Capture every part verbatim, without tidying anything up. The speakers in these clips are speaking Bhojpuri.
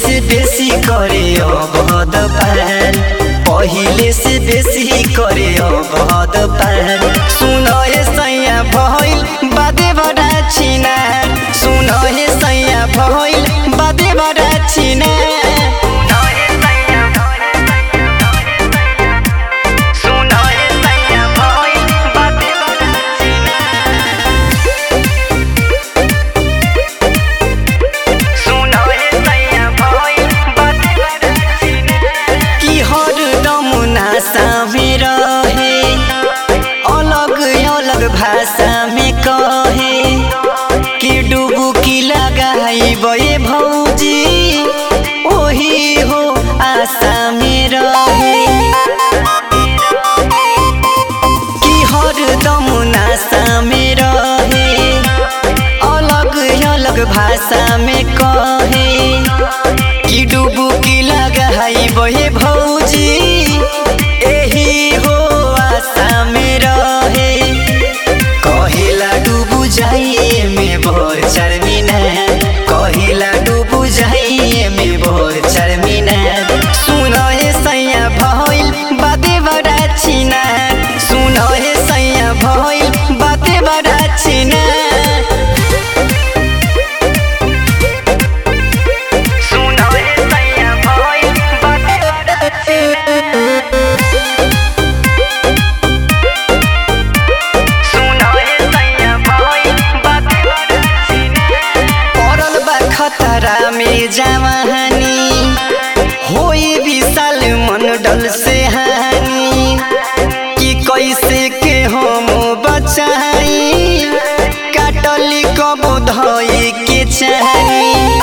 से बेसी करे अबहद पार पहिले से बेसी करे अबहद पार सुन हे सैया भइल बादे बड़ा छिनार सुन हे सैया भइल बादे बड़ा छिनार भाषा में कहे कि डुबुकी लगाई बे भौजी ओही हो आशा में रहे कि हरदम नाशा में रहे अलग अलग भाषा में कहे कि डुबुकी लगाई बे भौजी एही हो आशा में रहे जाइए में भोर चरमीना कहिला डूबू जाइए में भोर चरमीना सुन हे सैया भइल बाते बड़ा छिना सुन हे सैया भइल बाते बड़ा छिना सुन हे सैया भइल बाते बड़ा छिना खतरा में जवानी होई विशाल मंडल से हानि कि कैसे के हम बचाई काटली कब धई के चाही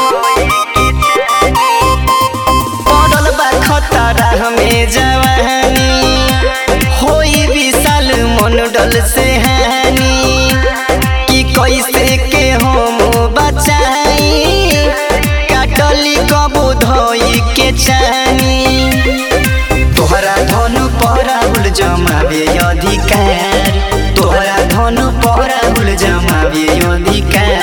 पड़ल बा खतरा में जवानी होई विशाल मंडल से हानि कि कैसे के हम बचाई कबो धोई के चानी तोहरा धन पराउल जमावे अधिकार तोहरा धन पराउल जमावे अधिकार